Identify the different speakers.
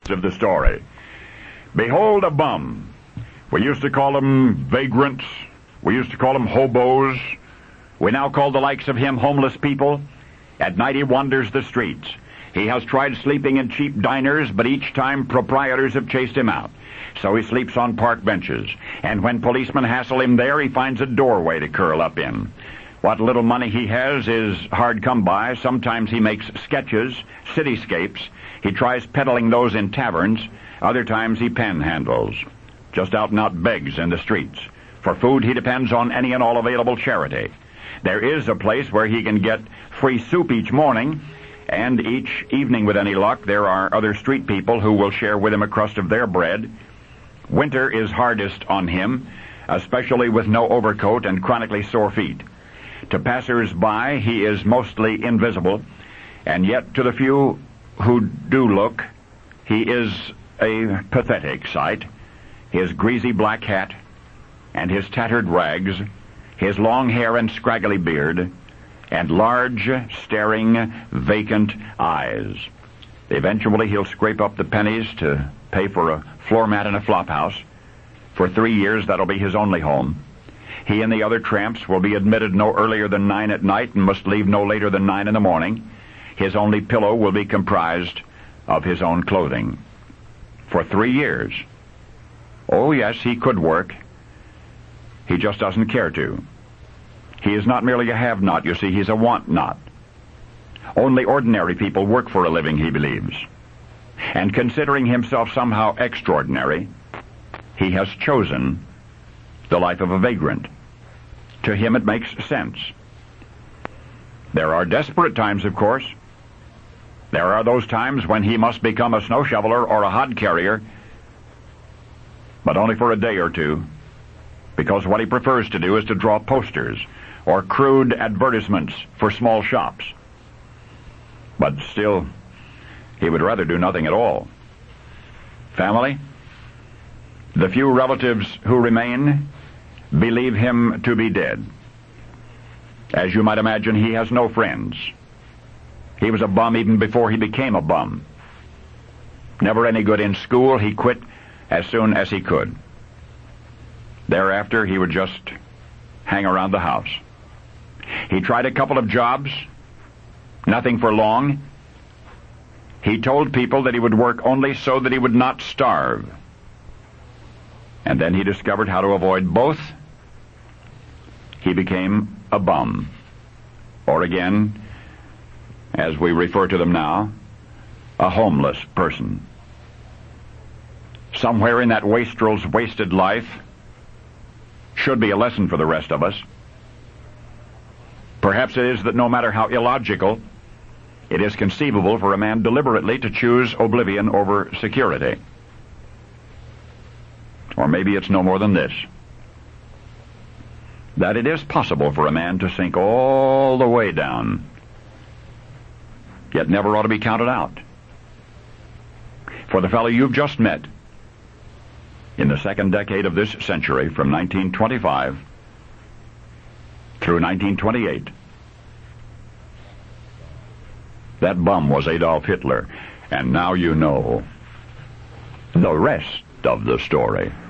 Speaker 1: of the story. Behold a bum. We used to call them vagrants. We used to call them hobos. We now call the likes of him homeless people. At night he wanders the streets. He has tried sleeping in cheap diners, but each time proprietors have chased him out. So he sleeps on park benches. And when policemen hassle him there, he finds a doorway to curl up in. What little money he has is hard come by. Sometimes he makes sketches, cityscapes. He tries peddling those in taverns. Other times he panhandles. Just out and out begs in the streets. For food, he depends on any and all available charity. There is a place where he can get free soup each morning, and each evening with any luck, there are other street people who will share with him a crust of their bread. Winter is hardest on him, especially with no overcoat and chronically sore feet. To passers-by, he is mostly invisible, and yet to the few who do look, he is a pathetic sight. His greasy black hat and his tattered rags, his long hair and scraggly beard, and large, staring, vacant eyes. Eventually he'll scrape up the pennies to pay for a floor mat in a flophouse. For 3 years, that'll be his only home. He and the other tramps will be admitted no earlier than 9 at night and must leave no later than 9 in the morning. His only pillow will be comprised of his own clothing. For 3 years. Oh, yes, he could work. He just doesn't care to. He is not merely a have-not, you see, he's a want-not. Only ordinary people work for a living, he believes. And considering himself somehow extraordinary, he has chosen the life of a vagrant. To him it makes sense. There are desperate times, of course. There are those times when he must become a snow shoveler or a hod carrier, but only for a day or two, because what he prefers to do is to draw posters or crude advertisements for small shops. But still, he would rather do nothing at all. Family? The few relatives who remain believe him to be dead. As you might imagine, he has no friends. He was a bum even before he became a bum. Never any good in school, he quit as soon as he could. Thereafter, he would just hang around the house. He tried a couple of jobs, nothing for long. He told people that he would work only so that he would not starve. And then he discovered how to avoid both. He became a bum. Or again, as we refer to them now, a homeless person. Somewhere in that wastrel's wasted life should be a lesson for the rest of us. Perhaps it is that no matter how illogical, it is conceivable for a man deliberately to choose oblivion over security. Or maybe it's no more than this: that it is possible for a man to sink all the way down, yet never ought to be counted out. For the fellow you've just met, in the second decade of this century, from 1925 through 1928, that bum was Adolf Hitler, and now you know the rest of the story.